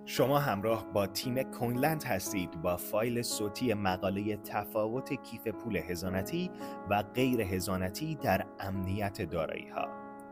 شما همراه با تیم کوینلند هستید با فایل صوتی مقاله تفاوت کیف پول حضانتی و غیر حضانتی در امنیت دارایی‌ها.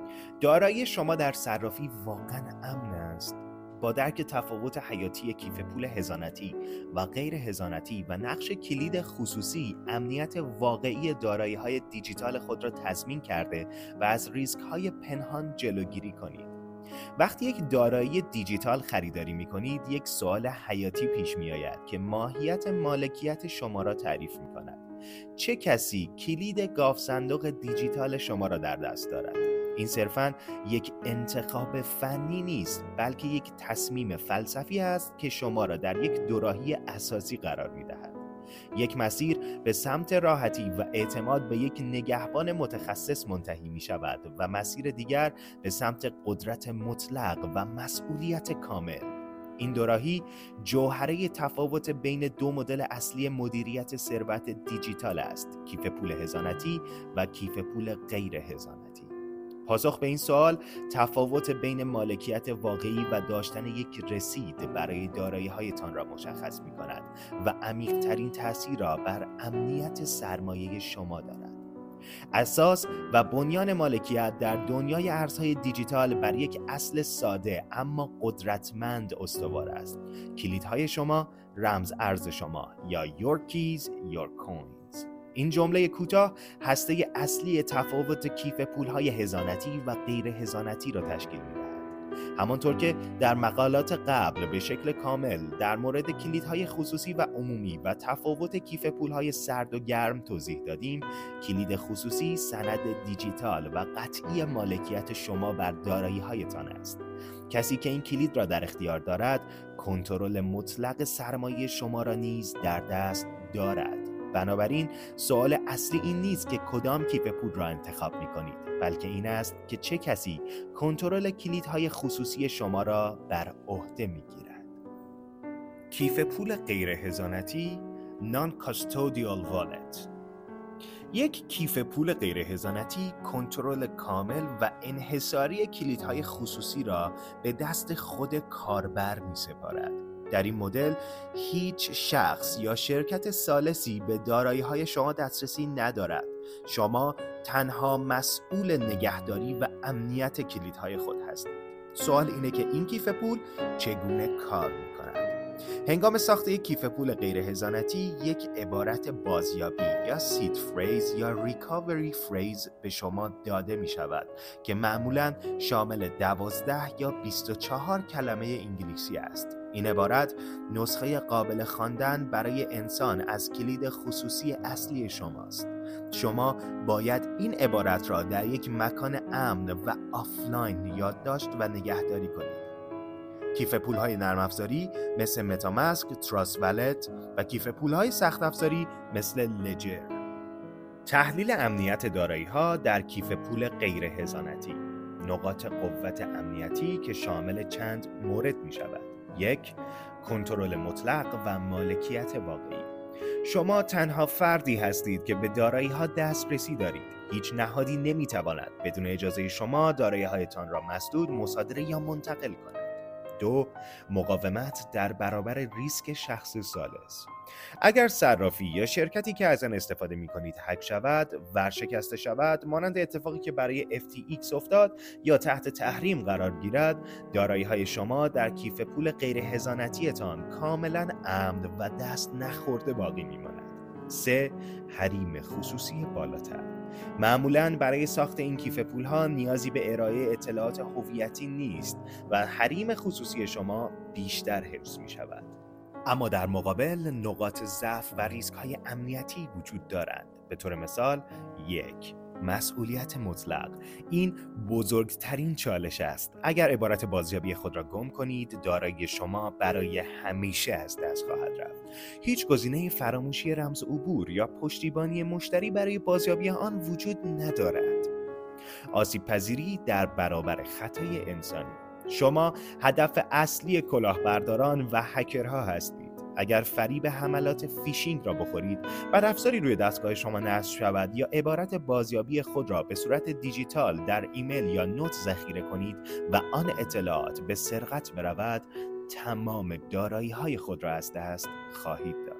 دارایی شما در صرافی واقعاً امن است؟ با درک تفاوت حیاتی کیف پول حضانتی و غیر حضانتی و نقش کلید خصوصی، امنیت واقعی دارایی‌های دیجیتال خود را تضمین کرده و از ریسک‌های پنهان جلوگیری کنید. وقتی یک دارایی دیجیتال خریداری می‌کنید، یک سوال حیاتی پیش می‌آید که ماهیت مالکیت شما را تعریف می‌کند. چه کسی کلید گاف صندوق دیجیتال شما را در دست دارد؟ این صرفاً یک انتخاب فنی نیست، بلکه یک تصمیم فلسفی است که شما را در یک دوراهی اساسی قرار می‌دهد. یک مسیر به سمت راحتی و اعتماد به یک نگهبان متخصص منتهی می شود و مسیر دیگر به سمت قدرت مطلق و مسئولیت کامل. این دوراهی جوهره تفاوت بین دو مدل اصلی مدیریت ثروت دیجیتال است: کیف پول حضانتی و کیف پول غیر حضانتی. پاسخ به این سوال تفاوت بین مالکیت واقعی و داشتن یک رسید برای دارایی‌هایتان را مشخص می‌کند و عمیق‌ترین تأثیر را بر امنیت سرمایه شما دارد. اساس و بنیان مالکیت در دنیای ارزهای دیجیتال بر یک اصل ساده اما قدرتمند استوار است: کلیدهای شما، رمز ارز شما، یا Your Keys, Your Coins. این جمله کوتاه هسته اصلی تفاوت کیف پولهای حضانتی و غیر حضانتی را تشکیل می‌دهد. همانطور که در مقالات قبل به شکل کامل در مورد کلیدهای خصوصی و عمومی و تفاوت کیف پولهای سرد و گرم توضیح دادیم، کلید خصوصی سند دیجیتال و قطعی مالکیت شما بر دارایی‌هایتان است. کسی که این کلید را در اختیار دارد، کنترل مطلق سرمایه شما را نیز در دست دارد. بنابراین سوال اصلی این نیست که کدام کیف پول را انتخاب می کنید، بلکه این است که چه کسی کنترل کلیدهای خصوصی شما را بر عهده می گیرد. کیف پول غیر حضانتی Non-Custodial Wallet. یک کیف پول غیر حضانتی کنترل کامل و انحصاری کلیدهای خصوصی را به دست خود کاربر می سپارد. در این مدل هیچ شخص یا شرکت ثالثی به دارایی‌های شما دسترسی ندارد. شما تنها مسئول نگهداری و امنیت کلیدهای خود هستید. سوال اینه که این کیف پول چگونه کار می‌کند؟ هنگام ساخت یک کیف پول غیر حضانتی، یک عبارت بازیابی یا سید فریز یا ریکاوری فریز به شما داده می شود که معمولاً شامل 12 یا 24 کلمه انگلیسی است. این عبارت نسخه قابل خواندن برای انسان از کلید خصوصی اصلی شماست. شما باید این عبارت را در یک مکان امن و آفلاین یادداشت و نگهداری کنید. کیف پول‌های نرم افزاری مثل متاماسک، تراست والت و کیف پول‌های سخت افزاری مثل لجر. تحلیل امنیت دارایی‌ها در کیف پول غیر حضانتی. نقاط قوت امنیتی که شامل چند مورد می‌شود. 1. کنترل مطلق و مالکیت واقعی. شما تنها فردی هستید که به دارایی‌ها دسترسی دارید. هیچ نهادی نمی‌تواند بدون اجازه شما دارایی‌هایتان را مسدود، مصادره یا منتقل کند. 2. مقاومت در برابر ریسک شخص ثالث. اگر صرافی یا شرکتی که از آن استفاده می‌کنید هک شود، ورشکسته شود، مانند اتفاقی که برای FTX افتاد، یا تحت تحریم قرار گیرد، دارایی‌های شما در کیف پول غیر حضانتی‌تان کاملاً امن و دست نخورده باقی می‌ماند. 3. حریم خصوصی بالاتر. معمولاً برای ساخت این کیف پول‌ها نیازی به ارائه اطلاعات هویتی نیست و حریم خصوصی شما بیشتر حفظ می‌شود. اما در مقابل نقاط ضعف و ریسک‌های امنیتی وجود دارند. به طور مثال: 1. مسئولیت مطلق. این بزرگترین چالش است. اگر عبارت بازیابی خود را گم کنید، دارایی شما برای همیشه از دست خواهد رفت. هیچ گزینه فراموشی رمز عبور یا پشتیبانی مشتری برای بازیابی آن وجود ندارد. آسیب پذیری در برابر خطای انسانی. شما هدف اصلی کلاهبرداران و هکرها هستید. اگر فریب حملات فیشینگ را بخورید، بدافزاری روی دستگاه شما نصب شود یا عبارت بازیابی خود را به صورت دیجیتال در ایمیل یا نوت ذخیره کنید و آن اطلاعات به سرقت برود، تمام دارایی‌های خود را از دست خواهید داد.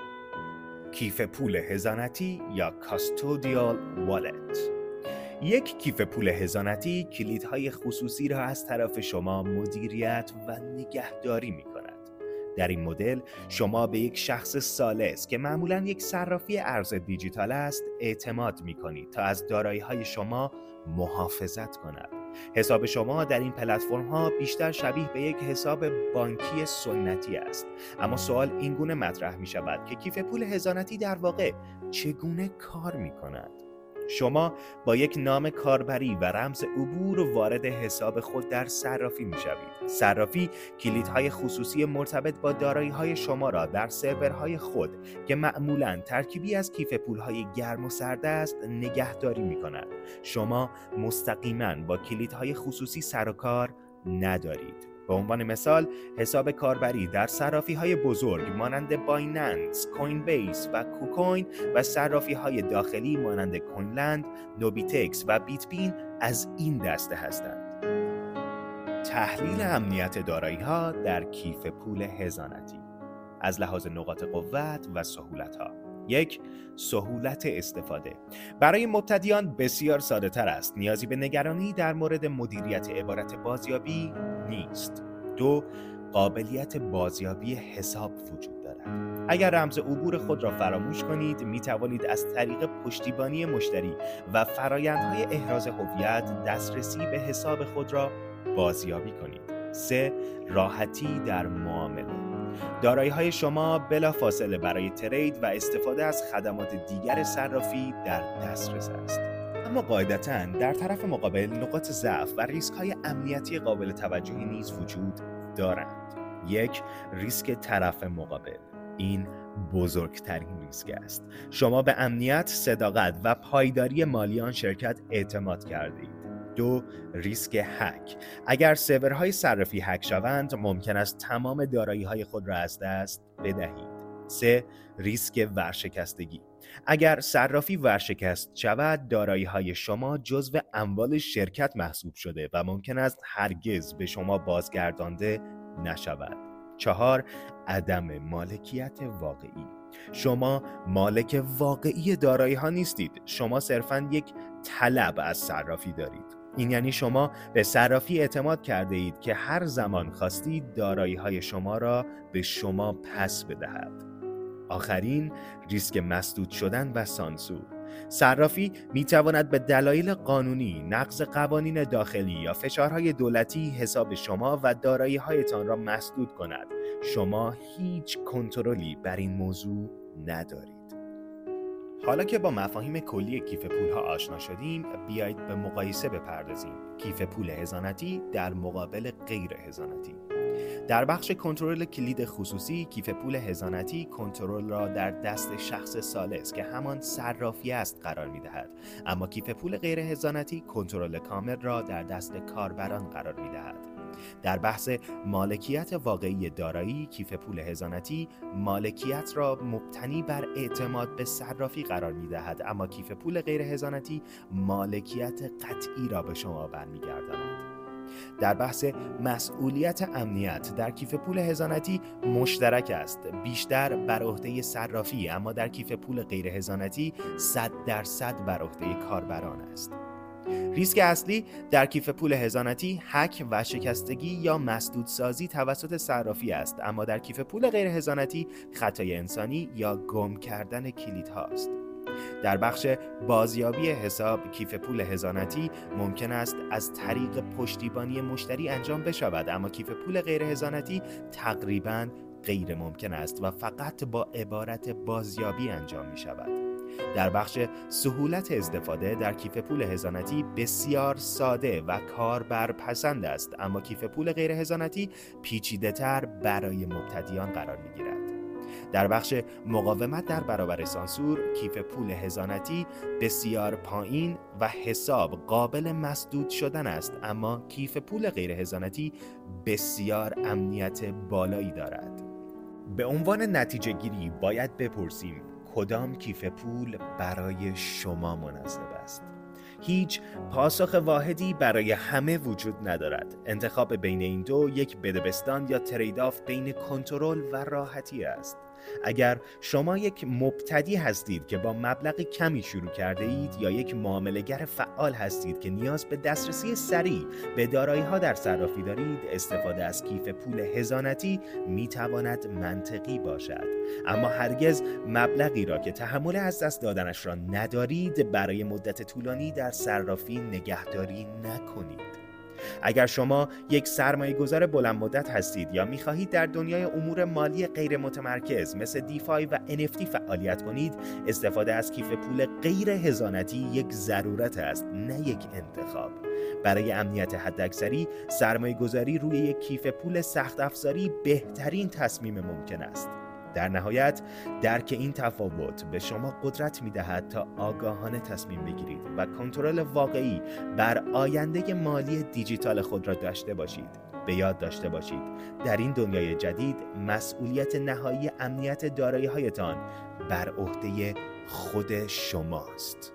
کیف پول حضانتی یا کاستودیال والت. یک کیف پول حضانتی کلیدهای خصوصی را از طرف شما مدیریت و نگهداری می‌کند. در این مدل شما به یک شخص ثالث که معمولاً یک صرافی ارز دیجیتال است اعتماد می‌کنید تا از دارایی‌های شما محافظت کند. حساب شما در این پلتفرم‌ها بیشتر شبیه به یک حساب بانکی سنتی است. اما سوال این گونه مطرح می‌شود که کیف پول حضانتی در واقع چگونه کار می‌کند؟ شما با یک نام کاربری و رمز عبور وارد حساب خود در صرافی می‌شوید. صرافی کلیدهای خصوصی مرتبط با دارایی‌های شما را در سرورهای خود که معمولاً ترکیبی از کیف پول‌های گرم و سرد است نگهداری می‌کند. شما مستقیماً با کلیدهای خصوصی سر و کار ندارید. به عنوان مثال حساب کاربری در صرافی‌های بزرگ مانند بایننس، کوین بیس و کوکوین و صرافی‌های داخلی مانند کوینلند، نوبیتکس و بیت بین از این دسته هستند. تحلیل امنیت دارایی‌ها در کیف پول حضانتی از لحاظ نقاط قوت و سهولت‌ها. 1. سهولت استفاده. برای مبتدیان بسیار ساده تر است. نیازی به نگرانی در مورد مدیریت عبارت بازیابی نیست. 2. قابلیت بازیابی حساب وجود دارد. اگر رمز عبور خود را فراموش کنید، می توانید از طریق پشتیبانی مشتری و فرآیندهای احراز هویت دسترسی به حساب خود را بازیابی کنید. 3. راحتی در معامله. دارایی‌های شما بلافاصله برای ترید و استفاده از خدمات دیگر صرافی در دسترس است. اما قاعدتاً در طرف مقابل نقاط ضعف و ریسک‌های امنیتی قابل توجهی نیز وجود دارند. 1. ریسک طرف مقابل. این بزرگترین ریسک است. شما به امنیت، صداقت و پایداری مالی آن شرکت اعتماد کردید. 2. ریسک هک. اگر سرورهای صرافی هک شوند ممکن است تمام دارایی‌های خود را از دست بدهید. 3. ریسک ورشکستگی. اگر صرافی ورشکست شود دارایی‌های شما جزو اموال شرکت محسوب شده و ممکن است هرگز به شما بازگردانده نشود. 4. عدم مالکیت واقعی. شما مالک واقعی دارایی‌ها نیستید. شما صرفاً یک طلب از صرافی دارید. این یعنی شما به صرافی اعتماد کرده اید که هر زمان خواستید دارایی‌های شما را به شما پس بدهد. آخرین، ریسک مسدود شدن و سانسور. صرافی می‌تواند به دلایل قانونی، نقض قوانین داخلی یا فشارهای دولتی حساب شما و دارایی‌هایتان را مسدود کند. شما هیچ کنترلی بر این موضوع ندارید. حالا که با مفاهیم کلی کیف پول‌ها آشنا شدیم، بیایید به مقایسه بپردازیم. کیف پول حضانتی در مقابل غیر حضانتی. در بخش کنترل کلید خصوصی، کیف پول حضانتی کنترل را در دست شخص ثالث که همان صرافی است قرار می‌دهد، اما کیف پول غیر حضانتی کنترل کامل را در دست کاربران قرار می‌دهد. در بحث مالکیت واقعی دارایی، کیف پول حضانتی مالکیت را مبتنی بر اعتماد به صرافی قرار می‌دهد، اما کیف پول غیر حضانتی مالکیت قطعی را به شما برمی‌گرداند. در بحث مسئولیت امنیت، در کیف پول حضانتی مشترک است، بیشتر بر عهده صرافی، اما در کیف پول غیر حضانتی 100% بر عهده کاربران است. ریسک اصلی در کیف پول حضانتی هک و شکستگی یا مسدودسازی توسط صرافی است، اما در کیف پول غیر حضانتی خطای انسانی یا گم کردن کلیدهاست. در بخش بازیابی حساب، کیف پول حضانتی ممکن است از طریق پشتیبانی مشتری انجام بشود، اما کیف پول غیر حضانتی تقریباً غیر ممکن است و فقط با عبارت بازیابی انجام می شود. در بخش سهولت استفاده، در کیف پول حضانتی بسیار ساده و کاربرپسند است، اما کیف پول غیر حضانتی پیچیده‌تر برای مبتدیان قرار می‌گیرد. در بخش مقاومت در برابر سانسور، کیف پول حضانتی بسیار پایین و حساب قابل مسدود شدن است، اما کیف پول غیر حضانتی بسیار امنیت بالایی دارد. به عنوان نتیجه گیری باید بپرسیم کدام کیف پول برای شما مناسب است. هیچ پاسخ واحدی برای همه وجود ندارد. انتخاب بین این دو یک بدبستان یا تریدآف بین کنترل و راحتی است. اگر شما یک مبتدی هستید که با مبلغ کمی شروع کرده اید یا یک معامله‌گر فعال هستید که نیاز به دسترسی سریع به دارایی‌ها در صرافی دارید، استفاده از کیف پول حضانتی می‌تواند منطقی باشد، اما هرگز مبلغی را که تحمل از دست دادنش را ندارید برای مدت طولانی در صرافی نگهداری نکنید. اگر شما یک سرمایه‌گذار بلند مدت هستید یا می‌خواهید در دنیای امور مالی غیر متمرکز مثل دیفای و NFT فعالیت کنید، استفاده از کیف پول غیر حضانتی یک ضرورت است، نه یک انتخاب. برای امنیت حداکثری، سرمایه‌گذاری روی یک کیف پول سخت افزاری بهترین تصمیم ممکن است. در نهایت، درک این تفاوت به شما قدرت می‌دهد تا آگاهانه تصمیم بگیرید و کنترل واقعی بر آینده مالی دیجیتال خود را داشته باشید. به یاد داشته باشید، در این دنیای جدید مسئولیت نهایی امنیت دارایی‌هایتان بر عهده خود شماست.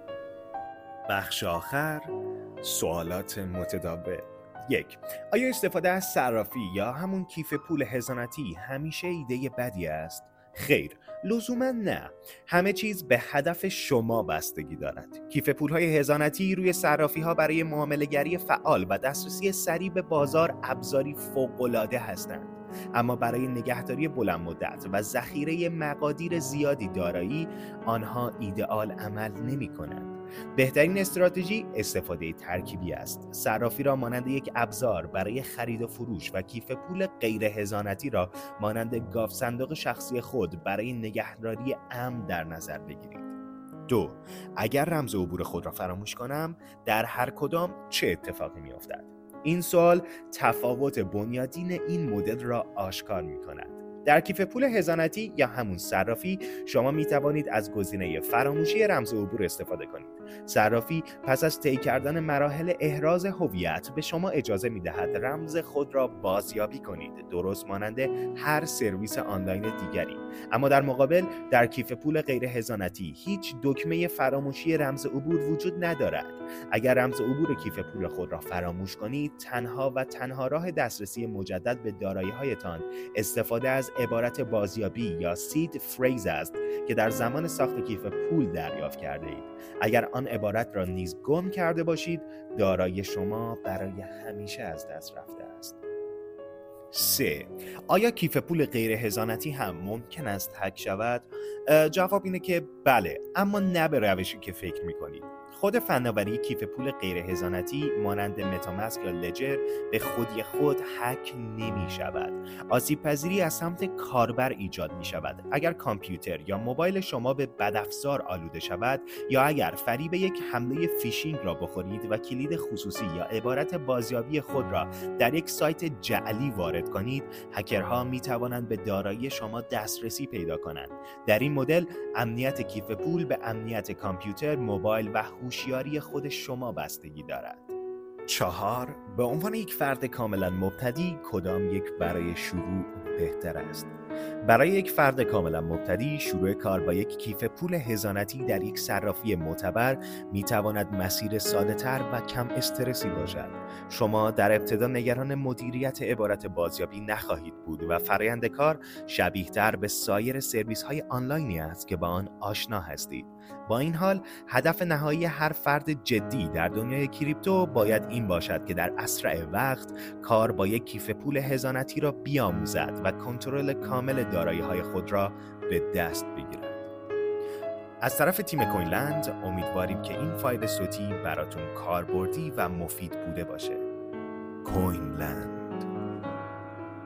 بخش آخر، سوالات متداول. 1. آیا استفاده از صرافی یا همون کیف پول حضانتی همیشه ایده بدی است؟ خیر، لزوما نه. همه چیز به هدف شما بستگی دارد. کیف پول‌های حضانتی روی صرافی‌ها برای معامله‌گری فعال و دسترسی سریع به بازار ابزاری فوق‌العاده هستند. اما برای نگهداری بلند مدت و ذخیره مقادیر زیادی دارایی، آنها ایدئال عمل نمی‌کنند. بهترین استراتژی استفاده ترکیبی است. صرافی را مانند یک ابزار برای خرید و فروش و کیف پول غیر حضانتی را مانند گاف صندوق شخصی خود برای نگهداری امن در نظر بگیرید. 2. اگر رمز عبور خود را فراموش کنم، در هر کدام چه اتفاقی می‌افتد؟ این سوال تفاوت بنیادین این مدل را آشکار می‌کند. در کیف پول حضانتی یا همون صرافی، شما می توانید از گزینه فراموشی رمز عبور استفاده کنید. صرافی پس از طی کردن مراحل احراز هویت به شما اجازه می دهد رمز خود را بازیابی کنید، درست مانند هر سرویس آنلاین دیگری. اما در مقابل، در کیف پول غیر حضانتی هیچ دکمه فراموشی رمز عبور وجود ندارد. اگر رمز عبور کیف پول خود را فراموش کنید، تنها و تنها راه دسترسی مجدد به دارایی‌هایتان استفاده از عبارت بازیابی یا سید فریز است که در زمان ساخت کیف پول دریافت کرده اید. اگر آن عبارت را نیز گم کرده باشید، دارایی شما برای همیشه از دست رفته است. 3. آیا کیف پول غیر حضانتی هم ممکن است هک شود؟ جواب اینه که بله، اما نه به روشی که فکر می‌کنید. خود فناوری کیف پول غیر حضانتی مانند متاماسک یا لجر به خودی خود هک نمی شود. آسیب پذیری از سمت کاربر ایجاد می شود. اگر کامپیوتر یا موبایل شما به بدافزار آلوده شود یا اگر فریب یک حمله فیشینگ را بخورید و کلید خصوصی یا عبارت بازیابی خود را در یک سایت جعلی وارد کنید، هکرها می توانند به دارایی شما دسترسی پیدا کنند. در این مدل، امنیت کیف پول به امنیت کامپیوتر، موبایل و هوشیاری خود شما بستگی دارد. 4. به عنوان یک فرد کاملا مبتدی، کدام یک برای شروع بهتر است؟ برای یک فرد کاملا مبتدی، شروع کار با یک کیف پول حضانتی در یک صرافی معتبر میتواند مسیر ساده‌تر و کم استرسی باشد. شما در ابتدا نگران مدیریت عبارت بازیابی نخواهید بود و فرآیند کار شبیه‌تر به سایر سرویس‌های آنلاینی است که با آن آشنا هستید. با این حال، هدف نهایی هر فرد جدی در دنیای کریپتو باید این باشد که در اسرع وقت کار با یک کیف پول حضانتی را بیاموزد و کنترل کامل دارایی‌های خود را به دست بگیرد. از طرف تیم کوینلند امیدواریم که این فایل صوتی براتون کاربردی و مفید بوده باشه. کوینلند.